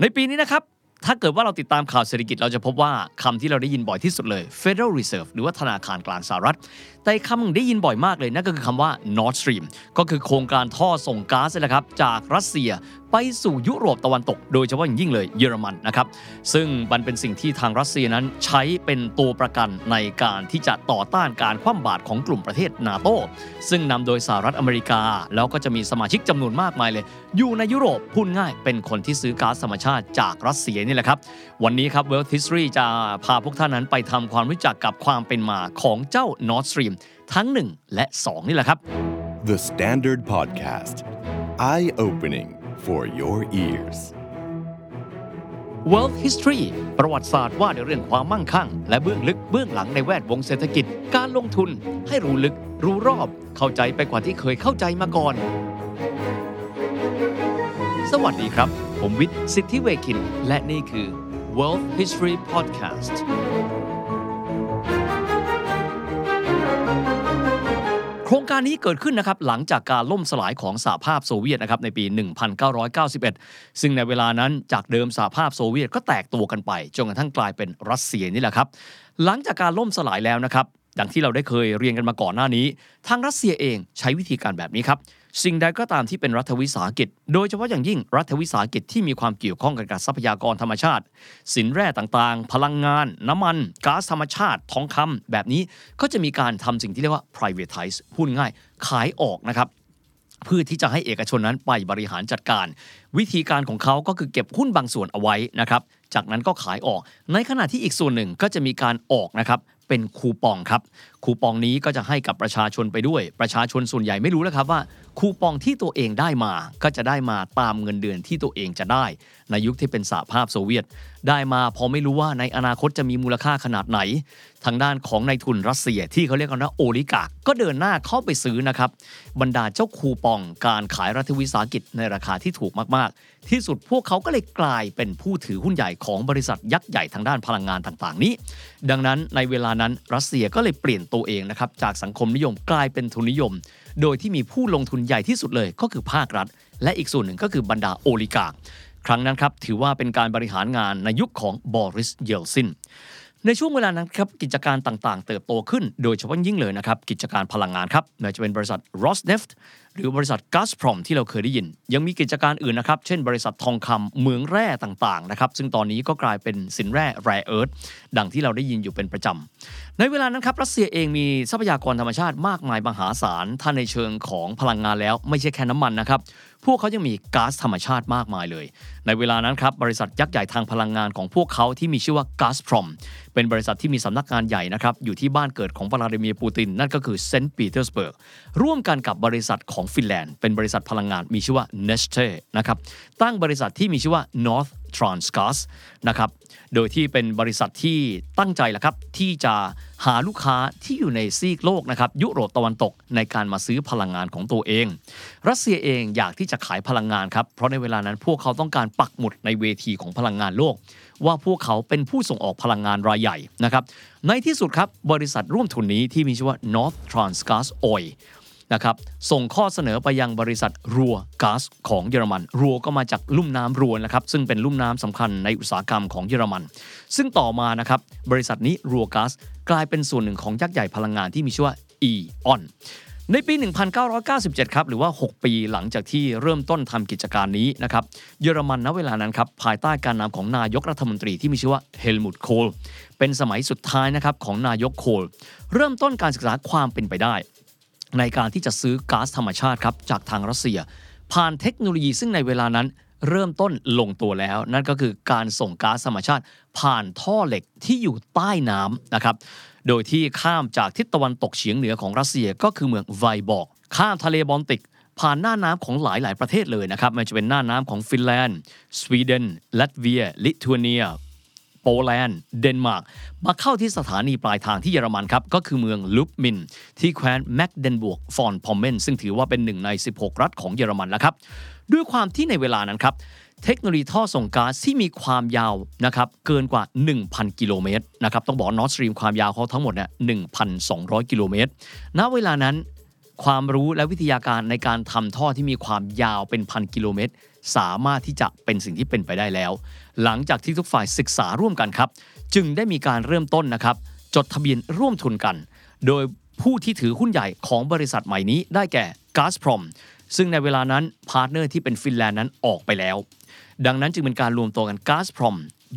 ในปีนี้นะครับถ้าเกิดว่าเราติดตามข่าวเศรษฐกิจเราจะพบว่าคำที่เราได้ยินบ่อยที่สุดเลย Federal Reserve หรือว่าธนาคารกลางสหรัฐแต่คำได้ยินบ่อยมากเลยนั่นก็คือคำว่า Nord Stream ก็คือโครงการท่อส่งก๊าซนะครับจากรัสเซียไปสู่ยุโรปตะวันตกโดยเฉพาะอย่างยิ่งเลยเยอรมันนะครับซึ่งมันเป็นสิ่งที่ทางรัสเซียนั้นใช้เป็นตัวประกันในการที่จะต่อต้านการคว่ำบาตรของกลุ่มประเทศนาโตซึ่งนำโดยสหรัฐอเมริกาแล้วก็จะมีสมาชิกจำนวนมากมายเลยอยู่ในยุโรปพูดง่ายเป็นคนที่ซื้อก๊าซธรรมชาติจากรัสเซียนี่แหละครับวันนี้ครับ Wealth History จะพาพวกท่านนั้นไปทำความรู้จักกับความเป็นมาของเจ้า Nord Stream ทั้ง1และ2นี่แหละครับ The Standard Podcast Eye-opening for your ears Wealth History ประวัติศาสตร์ว่าด้วยเรื่องความมั่งคั่งและเบื้องลึกเบื้องหลังในแวดวงเศรษฐกิจการลงทุนให้รู้ลึกรู้รอบเข้าใจไปกว่าที่เคยเข้าใจมาก่อนสวัสดีครับผมวิทย์สิทธิเวคินและนี่คือ Wealth History Podcastโครงการนี้เกิดขึ้นนะครับหลังจากการล่มสลายของสหภาพโซเวียตนะครับในปี 1991 ซึ่งในเวลานั้นจากเดิมสหภาพโซเวียตก็แตกตัวกันไปจนกระทั่งกลายเป็นรัสเซียนี่แหละครับหลังจากการล่มสลายแล้วนะครับอย่างที่เราได้เคยเรียนกันมาก่อนหน้านี้ทางรัสเซียเองใช้วิธีการแบบนี้ครับสิ่งใดก็ตามที่เป็นรัฐวิสาหกิจโดยเฉพาะอย่างยิ่งรัฐวิสาหกิจที่มีความเกี่ยวข้องกับทรัพยากรธรรมชาติสินแร่ต่างๆพลังงานน้ำมันก๊าซธรรมชาติทองคำแบบนี้ก็จะมีการทำสิ่งที่เรียกว่า privatize พูดง่ายขายออกนะครับเพื่อที่จะให้เอกชนนั้นไปบริหารจัดการวิธีการของเขาก็คือเก็บหุ้นบางส่วนเอาไว้นะครับจากนั้นก็ขายออกในขณะที่อีกส่วนหนึ่งก็จะมีการออกนะครับเป็นคูปองครับคูปองนี้ก็จะให้กับประชาชนไปด้วยประชาชนส่วนใหญ่ไม่รู้แล้วครับว่าคูปองที่ตัวเองได้มาก็จะได้มาตามเงินเดือนที่ตัวเองจะได้ในยุคที่เป็นสหภาพโซเวียตได้มาพอไม่รู้ว่าในอนาคตจะมีมูลค่าขนาดไหนทางด้านของนายทุนรัสเซียที่เขาเรียกกันว่าโอลิการ์คก็เดินหน้าเข้าไปซื้อนะครับบรรดาเจ้าคูปองการขายรัฐวิสาหกิจในราคาที่ถูกมากๆที่สุดพวกเขาก็เลยกลายเป็นผู้ถือหุ้นใหญ่ของบริษัทยักษ์ใหญ่ทางด้านพลังงานต่างๆนี้ดังนั้นในเวลานั้นรัสเซียก็เลยเปลี่ยนตัวเองนะครับจากสังคมนิยมกลายเป็นทุนนิยมโดยที่มีผู้ลงทุนใหญ่ที่สุดเลยก็คือภาครัฐและอีกส่วนหนึ่งก็คือบรรดาโอลิการ์คครั้งนั้นครับถือว่าเป็นการบริหารงานในยุคของบอริส เยลซินในช่วงเวลานั้นครับกิจการต่างๆเติบโตขึ้นโดยเฉพาะยิ่งเลยนะครับกิจการพลังงานครับไม่ว่าจะเป็นบริษัท Rosneft หรือบริษัท Gazprom ที่เราเคยได้ยินยังมีกิจการอื่นนะครับเช่นบริษัททองคำเหมืองแร่ต่างๆนะครับซึ่งตอนนี้ก็กลายเป็นสินแร่ Rare Earth ดังที่เราได้ยินอยู่เป็นประจำในเวลานั้นครับรัสเซียเองมีทรัพยากรธรรมชาติมากมายมหาศาลถ้าในเชิงของพลังงานแล้วไม่ใช่แค่น้ำมันนะครับพวกเขายังมีก๊าซธรรมชาติมากมายเลยในเวลานั้นครับบริษัทยักษ์ใหญ่ทางพลังงานของพวกเขาที่มีชื่อว่า Gazprom เป็นบริษัทที่มีสำนักงานใหญ่นะครับอยู่ที่บ้านเกิดของวลาดิเมียร์ปูตินนั่นก็คือเซนต์ปีเตอร์สเบิร์กร่วมกันกับบริษัทของฟินแลนด์เป็นบริษัทพลังงานมีชื่อว่า Neste นะครับตั้งบริษัทที่มีชื่อว่า North Transgas นะครับโดยที่เป็นบริษัทที่ตั้งใจแหละครับที่จะหาลูกค้าที่อยู่ในซีกโลกนะครับยุโรปตะวันตกในการมาซื้อพลังงานของตัวเองรัสเซียเองอยากที่จะขายพลังงานครับเพราะในเวลานั้นพวกเขาต้องการปักหมุดในเวทีของพลังงานโลกว่าพวกเขาเป็นผู้ส่งออกพลังงานรายใหญ่นะครับในที่สุดครับบริษัทร่วมทุนนี้ที่มีชื่อว่า North Transgas Oilนะครับส่งข้อเสนอไปยังบริษัทรัวก๊าซของเยอรมันรัวก็มาจากลุ่มน้ำรัวนะครับซึ่งเป็นลุ่มน้ำสำคัญในอุตสาหกรรมของเยอรมันซึ่งต่อมานะครับบริษัทนี้รัวก๊าซกลายเป็นส่วนหนึ่งของยักษ์ใหญ่พลังงานที่มีชื่อว่า E.ON ในปี 1997 ครับหรือว่า6ปีหลังจากที่เริ่มต้นทำกิจการนี้นะครับเยอรมันณเวลานั้นครับภายใต้การนำของนายกรัฐมนตรีที่มีชื่อว่าเฮลมุต โคลเป็นสมัยสุดท้ายนะครับของนายกโคลเริ่มต้นการศึกษาความเป็นไปได้ในการที่จะซื้อก๊าซธรรมชาติครับจากทางรัสเซียผ่านเทคโนโลยีซึ่งในเวลานั้นเริ่มต้นลงตัวแล้วนั่นก็คือการส่งก๊าซธรรมชาติผ่านท่อเหล็กที่อยู่ใต้น้ำนะครับโดยที่ข้ามจากทิศตะวันตกเฉียงเหนือของรัสเซียก็คือเมืองไวบอร์กข้ามทะเลบอลติกผ่านหน้าน้ำของหลายประเทศเลยนะครับไม่ว่าจะเป็นหน้าน้ำของฟินแลนด์สวีเดนลัตเวียลิทัวเนียโปแลนด์เดนมาร์กมาเข้าที่สถานีปลายทางที่เยอรมันครับก็คือเมืองลุบมินที่แคว้นแมกเดนบวร์กฟอนพอมเมนซึ่งถือว่าเป็นหนึ่งใน16รัฐของเยอรมันแล้วครับด้วยความที่ในเวลานั้นครับเทคโนโลยีท่อส่งก๊าซที่มีความยาวนะครับเกินกว่า 1,000 กิโลเมตรนะครับต้องบอก Nord Stream ความยาวเขาทั้งหมดเนี่ย 1,200 กิโลเมตรณเวลานั้นความรู้และวิทยาการในการทำท่อที่มีความยาวเป็นพันกิโลเมตรสามารถที่จะเป็นสิ่งที่เป็นไปได้แล้วหลังจากที่ทุกฝ่ายศึกษาร่วมกันครับจึงได้มีการเริ่มต้นนะครับจดทะเบียนร่วมทุนกันโดยผู้ที่ถือหุ้นใหญ่ของบริษัทใหม่นี้ได้แก่ Gazprom ซึ่งในเวลานั้นพาร์ทเนอร์ที่เป็นฟินแลนด์นั้นออกไปแล้วดังนั้นจึงเป็นการรวมตัวกัน Gazprom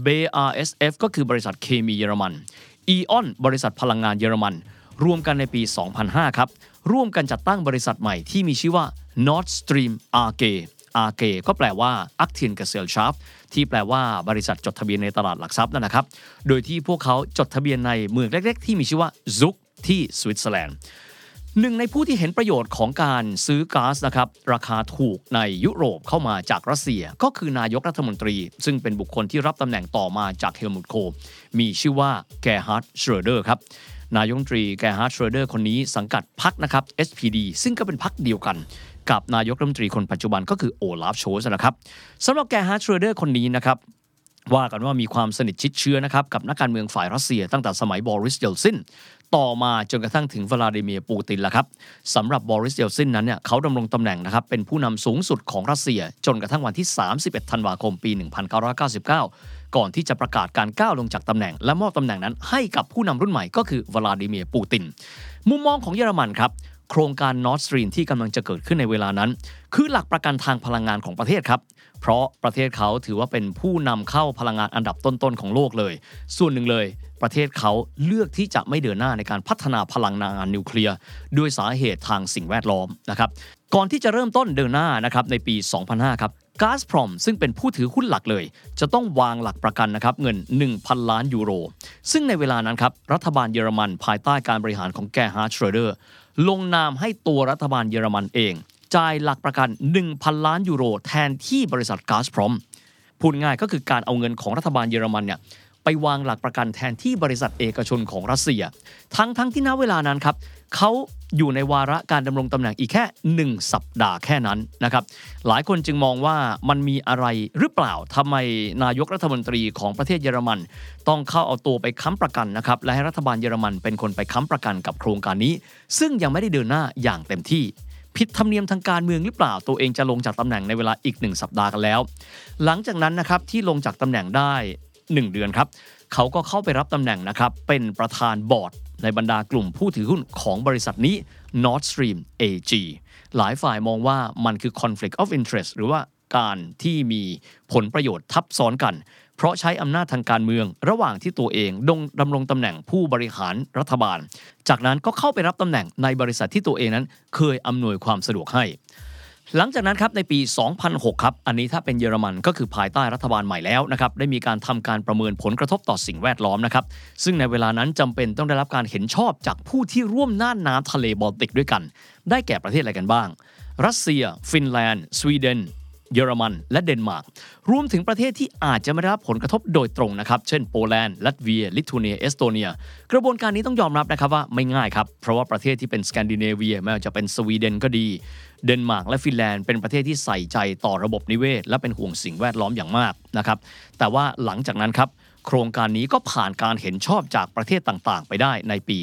BASF ก็คือบริษัทเคมีเยอรมัน E.ON บริษัทพลังงานเยอรมันรวมกันในปี 2005 ครับร่วมกันจัดตั้งบริษัทใหม่ที่มีชื่อว่า Nord Stream AG AG ก็แปลว่า Aktiengesellschaft ที่แปลว่าบริษัทจดทะเบียนในตลาดหลักทรัพย์นั่นนะครับโดยที่พวกเขาจดทะเบียนในเมืองเล็กๆที่มีชื่อว่า Zug ที่สวิตเซอร์แลนด์หนึ่งในผู้ที่เห็นประโยชน์ของการซื้อก๊าซนะครับราคาถูกในยุโรปเข้ามาจากรัสเซียก็คือนายกรัฐมนตรีซึ่งเป็นบุคคลที่รับตำแหน่งต่อมาจากเฮลมุตโคลมีชื่อว่าแกร์ฮาร์ด เชรอเดอร์ครับนายกรัฐมนตรีแกร์ฮาร์ด เชรอเดอร์คนนี้สังกัดพรรคนะครับ SPD ซึ่งก็เป็นพรรคเดียวกันกับนายกรัฐมนตรีคนปัจจุบันก็คือโอลาฟ โชลส์นะครับสำหรับแกร์ฮาร์ด เชรอเดอร์คนนี้นะครับว่ากันว่ามีความสนิทชิดเชื้อนะครับกับนักการเมืองฝ่ายรัสเซียตั้งแต่สมัยบอริส เยลซินต่อมาจนกระทั่งถึงวลาดิเมียร์ ปูตินละครับสำหรับบอริส เยลซินนั้นเนี่ยเขาดำรงตำแหน่งนะครับเป็นผู้นำสูงสุดของรัสเซียจนกระทั่งวันที่31 ธันวาคมปี 1999 ก่อนที่จะประกาศการก้าวลงจากตำแหน่งและมอบตำแหน่งนั้นให้กับผู้นำรุ่นใหม่ก็คือวลาดิเมียร์ ปูตินมุมมองของเยอรมันครับโครงการ Nord Stream ที่กำลังจะเกิดขึ้นในเวลานั้นคือหลักประกันทางพลังงานของประเทศครับเพราะประเทศเขาถือว่าเป็นผู้นำเข้าพลังงานอันดับต้นๆของโลกเลยส่วนหนึ่งเลยประเทศเขาเลือกที่จะไม่เดินหน้าในการพัฒนาพลังงานนิวเคลียร์ด้วยสาเหตุทางสิ่งแวดล้อมนะครับก่อนที่จะเริ่มต้นเดินหน้านะครับในปี 2005 ครับ Gazprom ซึ่งเป็นผู้ถือหุ้นหลักเลยจะต้องวางหลักประกันนะครับเงิน 1,000 ล้านยูโรซึ่งในเวลานั้นครับรัฐบาลเยอรมันภายใต้การบริหารของแกร์ฮาร์ด เชรอเดอร์ลงนามให้ตัวรัฐบาลเยอรมันเองจ่ายหลักประกัน 1,000 ล้านยูโรแทนที่บริษัท Gazprom พูดง่ายก็คือการเอาเงินของรัฐบาลเยอรมันเนี่ยไปวางหลักประกันแทนที่บริษัทเอกชนของรัสเซียทั้งที่ณเวลานั้นครับเขาอยู่ในวาระการดำรงตำแหน่งอีกแค่1สัปดาห์แค่นั้นนะครับหลายคนจึงมองว่ามันมีอะไรหรือเปล่าทำไมนายกรัฐมนตรีของประเทศเยอรมันต้องเข้าเอาตัวไปค้ำประกันนะครับและให้รัฐบาลเยอรมันเป็นคนไปค้ำประกันกับโครงการนี้ซึ่งยังไม่ได้เดินหน้าอย่างเต็มที่ผิดธรรมเนียมทางการเมืองหรือเปล่าตัวเองจะลงจากตำแหน่งในเวลาอีก1สัปดาห์กันแล้วหลังจากนั้นนะครับที่ลงจากตำแหน่งได้1เดือนครับเขาก็เข้าไปรับตำแหน่งนะครับเป็นประธานบอร์ดในบรรดากลุ่มผู้ถือหุ้นของบริษัทนี้ Nord Stream AG หลายฝ่ายมองว่ามันคือ conflict of interest หรือว่าการที่มีผลประโยชน์ทับซ้อนกันเพราะใช้อำนาจทางการเมืองระหว่างที่ตัวเองดำรงตำแหน่งผู้บริหารรัฐบาลจากนั้นก็เข้าไปรับตำแหน่งในบริษัทที่ตัวเองนั้นเคยอำนวยความสะดวกให้หลังจากนั้นครับในปี 2006 ครับอันนี้ถ้าเป็นเยอรมันก็คือภายใต้รัฐบาลใหม่แล้วนะครับได้มีการทำการประเมินผลกระทบต่อสิ่งแวดล้อมนะครับซึ่งในเวลานั้นจำเป็นต้องได้รับการเห็นชอบจากผู้ที่ร่วมน่านน้ำทะเลบอลติกด้วยกันได้แก่ประเทศอะไรกันบ้างรัสเซียฟินแลนด์สวีเดนเยอรมันและเดนมาร์กรวมถึงประเทศที่อาจจะไม่ได้รับผลกระทบโดยตรงนะครับเช่นโปแลนด์ลัตเวียลิทัวเนียเอสโตเนียกระบวนการนี้ต้องยอมรับนะครับว่าไม่ง่ายครับเพราะว่าประเทศที่เป็นสแกนดิเนเวียไม่ว่าจะเป็นสวีเดนก็ดีเดนมาร์กและฟินแลนด์เป็นประเทศที่ใส่ใจต่อระบบนิเวศและเป็นห่วงสิ่งแวดล้อมอย่างมากนะครับแต่ว่าหลังจากนั้นครับโครงการนี้ก็ผ่านการเห็นชอบจากประเทศต่างๆไปได้ในปี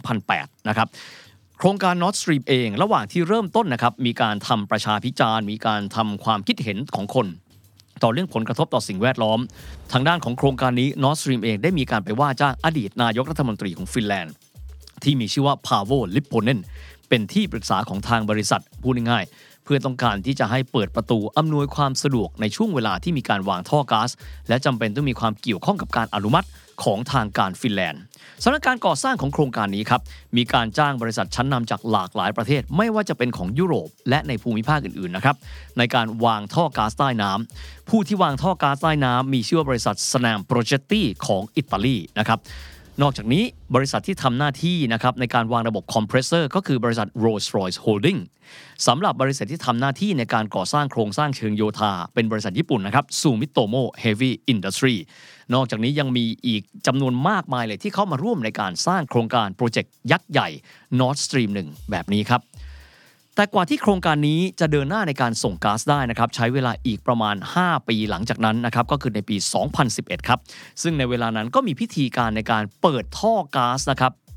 2008 นะครับโครงการ Nord Stream เองระหว่างที่เริ่มต้นนะครับมีการทำประชาพิจารณ์มีการทำความคิดเห็นของคนต่อเรื่องผลกระทบต่อสิ่งแวดล้อมทางด้านของโครงการนี้ Nord Stream เองได้มีการไปว่าจ้างอดีตนายกรัฐมนตรีของฟินแลนด์ที่มีชื่อว่าพาโว ลิปโพเนนเป็นที่ปรึกษาของทางบริษัทพูดง่ายๆเพื่อต้องการที่จะให้เปิดประตูอำนวยความสะดวกในช่วงเวลาที่มีการวางท่อก๊าซและจำเป็นต้องมีความเกี่ยวข้องกับการอนุมัติของทางการฟินแลนด์สำหรับการก่อสร้างของโครงการนี้ครับมีการจ้างบริษัทชั้นนำจากหลากหลายประเทศไม่ว่าจะเป็นของยุโรปและในภูมิภาคอื่นๆนะครับในการวางท่อก๊าซใต้น้ำผู้ที่วางท่อก๊าซใต้น้ำมีชื่อว่าบริษัทสแนมโปรเจตตี้ของอิตาลีนะครับนอกจากนี้บริษัทที่ทำหน้าที่นะครับในการวางระบบคอมเพรสเซอร์ก็คือบริษัท Rolls-Royce Holding สำหรับบริษัทที่ทำหน้าที่ในการก่อสร้างโครงสร้างเชิงโยธาเป็นบริษัทญี่ปุ่นนะครับ Sumitomo Heavy Industry นอกจากนี้ยังมีอีกจำนวนมากมายเลยที่เข้ามาร่วมในการสร้างโครงการโปรเจกต์ยักษ์ใหญ่ Nord Stream 1 แบบนี้ครับแต่กว่าที่โครงการนี้จะเดินหน้าในการส่งก๊าซได้นะครับใช้เวลาอีกประมาณ5ปีหลังจากนั้นนะครับก็คือในปี 2011 ครับซึ่งในเวลานั้นก็มีพิธีการในการเปิดท่อก๊าซนะครับ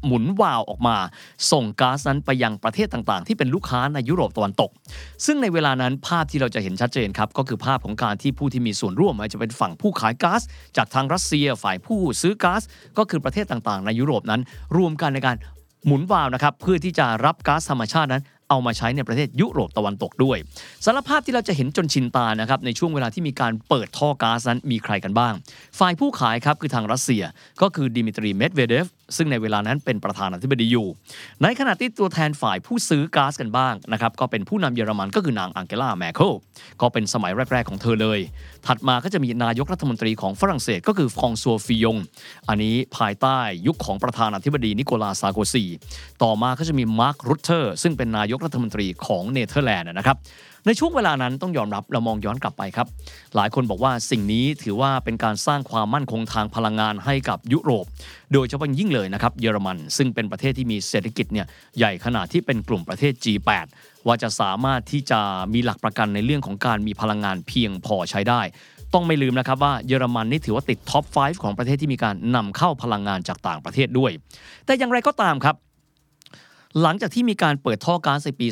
หมุนวาล์วออกมาส่งก๊าซนั้นไปยังประเทศต่างๆที่เป็นลูกค้าในยุโรปตะวันตกซึ่งในเวลานั้นภาพที่เราจะเห็นชัดเจนครับก็คือภาพของการที่ผู้ที่มีส่วนร่วมอาจจะเป็นฝั่งผู้ขายก๊าซจากทางรัสเซียฝ่ายผู้ซื้อก๊าซก็คือประเทศต่างๆในยุโรปนั้นรวมกันในการหมุนวาล์วนะครับเพื่อที่จะรับก๊าซธรรมชาตินั้นเอามาใช้ในประเทศยุโรปตะวันตกด้วยสารภาพที่เราจะเห็นจนชินตานะครับในช่วงเวลาที่มีการเปิดท่อก๊าซนั้นมีใครกันบ้างฝ่ายผู้ขายครับคือทางรัสเซียก็คือดิมิตรีเมดเวเดฟซึ่งในเวลานั้นเป็นประธานาธิบดีอยู่ในขณะที่ตัวแทนฝ่ายผู้ซื้อก๊าซกันบ้างนะครับก็เป็นผู้นำเยอรมันก็คือนางอังเกลาแมร์เคิลก็เป็นสมัยแรกๆของเธอเลยถัดมาก็จะมีนายกรัฐมนตรีของฝรั่งเศสก็คือฟรองซัวฟิยงอันนี้ภายใต้ยุคของประธานาธิบดีนิโคลาซาร์โกซีต่อมาก็จะมีมาร์ครุตเตอร์ซึ่งเป็นนายกรัฐมนตรีของเนเธอร์แลนด์นะครับในช่วงเวลานั้นต้องยอมรับเรามองย้อนกลับไปครับหลายคนบอกว่าสิ่งนี้ถือว่าเป็นการสร้างความมั่นคงทางพลังงานให้กับยุโรปโดยเฉพาะยิ่งเลยนะครับเยอรมันซึ่งเป็นประเทศที่มีเศรษฐกิจเนี่ยใหญ่ขนาดที่เป็นกลุ่มประเทศ G8 ว่าจะสามารถที่จะมีหลักประกันในเรื่องของการมีพลังงานเพียงพอใช้ได้ต้องไม่ลืมนะครับว่าเยอรมันนี่ถือว่าติดท็อป 5 ของประเทศที่มีการนำเข้าพลังงานจากต่างประเทศด้วยแต่อย่างไรก็ตามครับหลังจากที่มีการเปิดท่อก๊าซในปี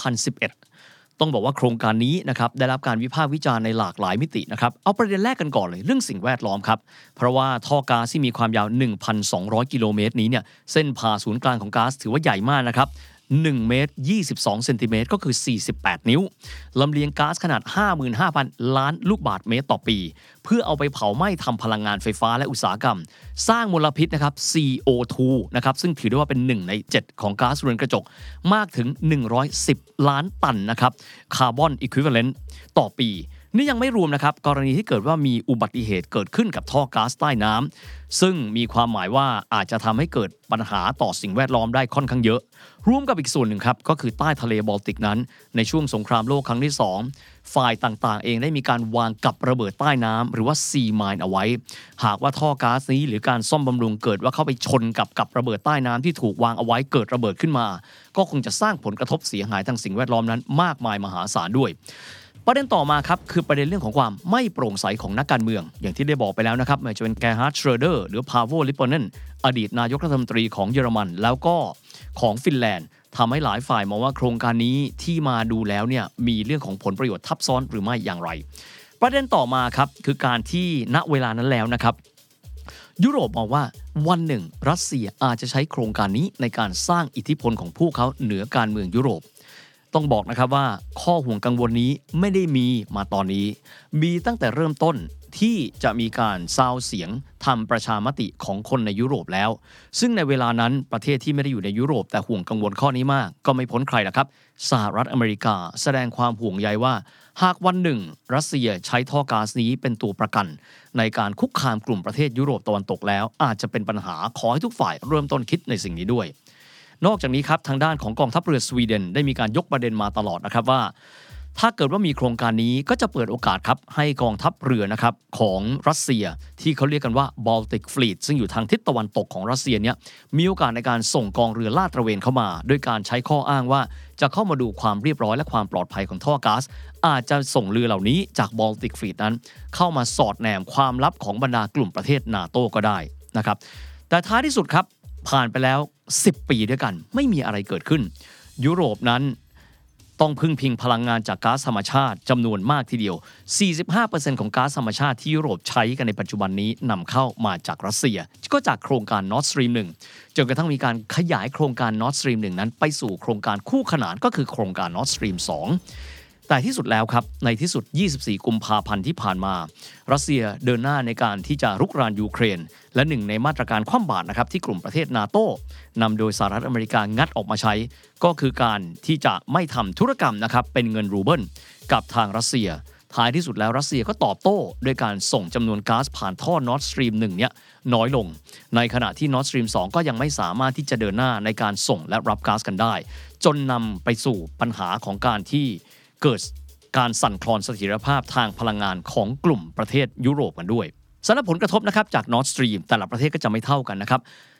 2011 ต้องบอกว่าโครงการนี้นะครับได้รับการวิพากษ์วิจารณ์ในหลากหลายมิตินะครับเอาประเด็นแรกกันก่อนเลยเรื่องสิ่งแวดล้อมครับเพราะว่าท่อก๊าซที่มีความยาว 1,200 กิโลเมตรนี้เนี่ยเส้นผ่าศูนย์กลางของก๊าซถือว่าใหญ่มากนะครับ1 เมตร 22 เซนติเมตรก็คือ 48 นิ้วลำเลียงก๊าซขนาด 55,000 ล้านลูกบาศก์เมตรต่อปีเพื่อเอาไปเผาไหม้ทำพลังงานไฟฟ้าและอุตสาหกรรมสร้างมลพิษนะครับ CO2 นะครับซึ่งถือได้ว่าเป็น1 ใน 7ของก๊าซเรือนกระจกมากถึง110 ล้านตันนะครับคาร์บอนอีควิวัเลนต์ต่อปีนี่ยังไม่รวมนะครับกรณีที่เกิดว่ามีอุบัติเหตุเกิดขึ้นกับท่อก๊าซใต้น้ำซึ่งมีความหมายว่าอาจจะทำให้เกิดปัญหาต่อสิ่งแวดล้อมได้ค่อนข้างเยอะรวมกับอีกส่วนหนึ่งครับก็คือใต้ทะเลบอลติกนั้นในช่วงสงครามโลกครั้งที่2ฝ่ายต่างๆเองได้มีการวางกับระเบิดใต้น้ำหรือว่าซีไมน์เอาไว้หากว่าท่อก๊าซนี้หรือการซ่อมบำรุงเกิดว่าเข้าไปชนกับระเบิดใต้น้ำที่ถูกวางเอาไว้เกิดระเบิดขึ้นมาก็คงจะสร้างผลกระทบเสียหายทางสิ่งแวดล้อมนั้นมากมายมหาศาลด้วยประเด็นต่อมาครับคือประเด็นเรื่องของความไม่โปร่งใสของนักการเมืองอย่างที่ได้บอกไปแล้วนะครับไม่ว่าจะเป็นแกร์ฮาร์ด เชรเดอร์หรือพาโว ลิปปเนนอดีตนายกรัฐมนตรีของเยอรมันแล้วก็ของฟินแลนด์ทำให้หลายฝ่ายมองว่าโครงการนี้ที่มาดูแล้วเนี่ยมีเรื่องของผลประโยชน์ทับซ้อนหรือไม่อย่างไรประเด็นต่อมาครับคือการที่ณเวลานั้นแล้วนะครับยุโรปมองว่าวันหนึ่งรัสเซียอาจจะใช้โครงการนี้ในการสร้างอิทธิพลของพวกเขาเหนือการเมืองยุโรปต้องบอกนะครับว่าข้อห่วงกังวลนี้ไม่ได้มีมาตอนนี้มีตั้งแต่เริ่มต้นที่จะมีการซาวเสียงทำประชามติของคนในยุโรปแล้วซึ่งในเวลานั้นประเทศที่ไม่ได้อยู่ในยุโรปแต่ห่วงกังวลข้อนี้มากก็ไม่พ้นใครล่ะครับสหรัฐอเมริกาแสดงความห่วงใยว่าหากวันหนึ่งรัสเซียใช้ท่อก๊าซนี้เป็นตัวประกันในการคุกคามกลุ่มประเทศยุโรปตะวันตกแล้วอาจจะเป็นปัญหาขอให้ทุกฝ่ายเริ่มต้นคิดในสิ่งนี้ด้วยนอกจากนี้ครับทางด้านของกองทัพเรือสวีเดนได้มีการยกประเด็นมาตลอดนะครับว่าถ้าเกิดว่ามีโครงการนี้ก็จะเปิดโอกาสครับให้กองทัพเรือนะครับของรัสเซียที่เขาเรียกกันว่า Baltic Fleet ซึ่งอยู่ทางทิศตะวันตกของรัสเซียเนี่ยมีโอกาสในการส่งกองเรือลาดตระเวนเข้ามาด้วยการใช้ข้ออ้างว่าจะเข้ามาดูความเรียบร้อยและความปลอดภัยของท่อก๊าซอาจจะส่งเรือเหล่านี้จาก Baltic Fleet นั้นเข้ามาสอดแนมความลับของบรรดากลุ่มประเทศนาโต้ก็ได้นะครับแต่ท้ายที่สุดครับผ่านไปแล้ว10 ปีด้วยกันไม่มีอะไรเกิดขึ้นยุโรปนั้นต้องพึ่งพิงพลังงานจากก๊าซธรรมชาติจำนวนมากทีเดียว 45% ของก๊าซธรรมชาติที่ยุโรปใช้กันในปัจจุบันนี้นำเข้ามาจากรัสเซียก็จากโครงการ Nord Stream 1จนกระทั่งมีการขยายโครงการ Nord Stream 1นั้นไปสู่โครงการคู่ขนานก็คือโครงการ Nord Stream 2แต่ที่สุดแล้วครับในที่สุด24 กุมภาพันธ์ที่ผ่านมารัสเซียเดินหน้าในการที่จะรุกรานยูเครนและหนึ่งในมาตรการคว่ำบาตรนะครับที่กลุ่มประเทศนาโต้นำโดยสหรัฐอเมริกางัดออกมาใช้ก็คือการที่จะไม่ทำธุรกรรมนะครับเป็นเงินรูเบิลกับทางรัสเซียท้ายที่สุดแล้วรัสเซียก็ตอบโต้ด้วยการส่งจำนวนก๊าซผ่านท่อ Nord Stream 1เนี่ยน้อยลงในขณะที่ Nord Stream 2ก็ยังไม่สามารถที่จะเดินหน้าในการส่งและรับก๊าซกันได้จนนำไปสู่ปัญหาของการที่เกิดการสั่นคลอนเสถียรภาพทางพลังงานของกลุ่มประเทศยุโรปกันด้วยสำหรับผลกระทบนะครับจาก Nord Stream แต่ละประเทศก็จะไม่เท่ากันนะครับ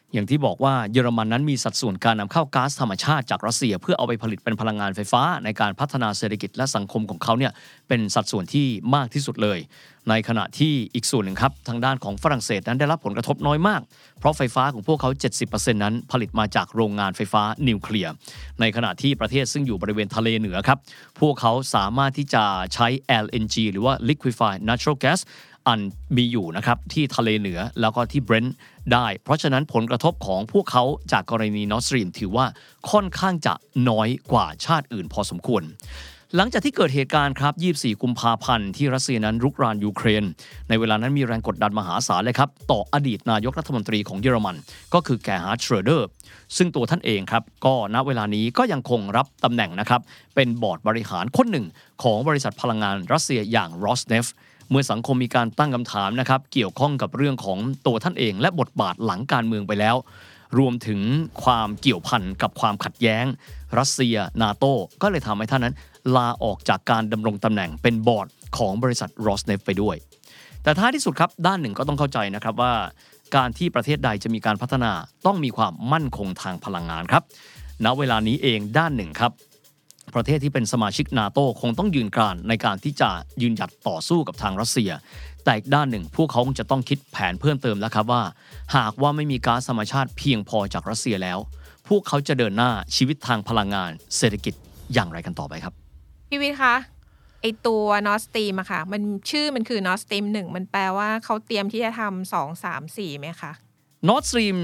อย่างที่บอกว่าเยอรมันนั้นมีสัดส่วนการนำเข้าก๊าซธรรมชาติจากรัสเซียเพื่อเอาไปผลิตเป็นพลังงานไฟฟ้าในการพัฒนาเศรษฐกิจและสังคมของเขาเนี่ยเป็นสัดส่วนที่มากที่สุดเลยในขณะที่อีกส่วนหนึ่งครับทางด้านของฝรั่งเศสนั้นได้รับผลกระทบน้อยมากเพราะไฟฟ้าของพวกเขา 70% นั้นผลิตมาจากโรงงานไฟฟ้านิวเคลียร์ในขณะที่ประเทศซึ่งอยู่บริเวณทะเลเหนือครับพวกเขาสามารถที่จะใช้ LNG หรือว่า Liquefied Natural Gasอันมีอยู่นะครับที่ทะเลเหนือแล้วก็ที่เบรนท์ได้เพราะฉะนั้นผลกระทบของพวกเขาจากกรณี Nord Stream ถือว่าค่อนข้างจะน้อยกว่าชาติอื่นพอสมควรหลังจากที่เกิดเหตุการณ์ครับ24กุมภาพันธ์ที่รัสเซียนั้นรุกรานยูเครนในเวลานั้นมีแรงกดดันมหาศาลเลยครับต่ออดีตนายกรัฐมนตรีของเยอรมันก็คือแกร์ฮาร์ด เชรเดอร์ซึ่งตัวท่านเองครับก็ณเวลานี้ก็ยังคงรับตำแหน่งนะครับเป็นบอร์ดบริหารคนหนึ่งของบริษัทพลังงานรัสเซียอย่าง Rosneftเมื่อสังคมมีการตั้งคำถามนะครับเกี่ยวข้องกับเรื่องของตัวท่านเองและบทบาทหลังการเมืองไปแล้วรวมถึงความเกี่ยวพันกับความขัดแย้งรัสเซียนาโต้ก็เลยทำให้ท่านนั้นลาออกจากการดำรงตำแหน่งเป็นบอร์ดของบริษัท Rosneft ไปด้วยแต่ท้ายที่สุดครับด้านหนึ่งก็ต้องเข้าใจนะครับว่าการที่ประเทศใดจะมีการพัฒนาต้องมีความมั่นคงทางพลังงานครับณเวลานี้เองด้านหนึ่งครับประเทศที่เป็นสมาชิกนาโต้คงต้องยืนกรานในการที่จะยืนหยัดต่อสู้กับทางรัสเซียแต่อีกด้านหนึ่งพวกเขาคงจะต้องคิดแผนเพิ่มเติมแล้วครับว่าหากว่าไม่มีก๊าซธรรมชาติเพียงพอจากรัสเซียแล้วพวกเขาจะเดินหน้าชีวิตทางพลังงานเศรษฐกิจอย่างไรกันต่อไปครับพี่วิทย์คะไอตัว Nord Stream อะค่ะมันชื่อมันคือ Nord Stream 1มันแปลว่าเขาเตรียมที่จะทำ2 3 4ไหมคะ Nord Stream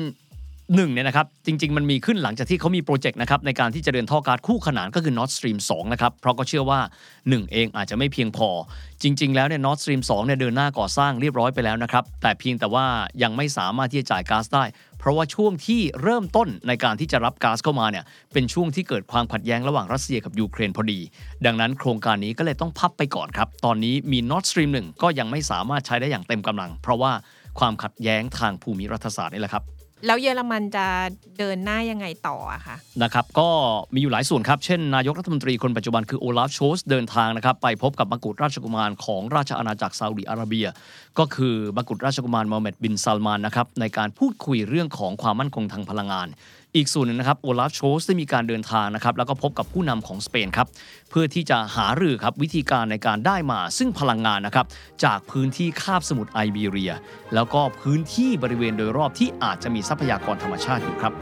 1เนี่ยนะครับจริงๆมันมีขึ้นหลังจากที่เขามีโปรเจกต์นะครับในการที่จะเดินท่อก๊าซคู่ขนานก็คือ Nord Stream 2นะครับเพราะก็เชื่อว่า1เองอาจจะไม่เพียงพอจริงๆแล้วเนี่ย Nord Stream 2เนี่ยเดินหน้าก่อสร้างเรียบร้อยไปแล้วนะครับแต่เพียงแต่ว่ายังไม่สามารถที่จะจ่ายก๊าซได้เพราะว่าช่วงที่เริ่มต้นในการที่จะรับก๊าซเข้ามาเนี่ยเป็นช่วงที่เกิดความขัดแย้งระหว่างรัสเซียกับยูเครนพอดีดังนั้นโครงการนี้ก็เลยต้องพับไปก่อนครับตอนนี้มี Nord Stream 1ก็ยังไม่สามารถใช้ได้อย่างเต็มกำลังเพราะว่าความขัดแย้งทางภูมิรัฐศาสตร์นี่แหละครับแล้วเยอรมันจะเดินหน้ายังไงต่ออะคะนะครับก็มีอยู่หลายส่วนครับเช่นนายกรัฐมนตรีคนปัจจุบันคือโอลาฟ โชลซ์เดินทางนะครับไปพบกับมกุฎราชกุมารของราชอาณาจักรซาอุดิอาระเบียก็คือมกุฎราชกุมารโมฮัมเหม็ดบินซัลมานนะครับในการพูดคุยเรื่องของความมั่นคงทางพลังงานอีกส่วนหนึ่งนะครับโอลาฟ โชลซ์ได้มีการเดินทางนะครับแล้วก็พบกับผู้นำของสเปนครับเพื่อที่จะหารือครับวิธีการในการได้มาซึ่งพลังงานนะครับจากพื้นที่คาบสมุทรไอเบเรียแล้วก็พื้นที่บริเวณโดยรอบที่อาจจะมีทรัพยากรธรรมชาติอยู่ครับ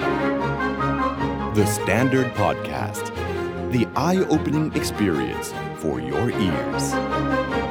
The Standard Podcast The Eye-Opening Experience for Your Ears